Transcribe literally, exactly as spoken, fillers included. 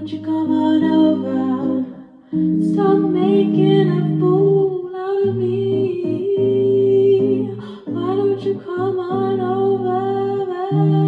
don't you come on over? Stop making a fool out of me. Why don't you come on over?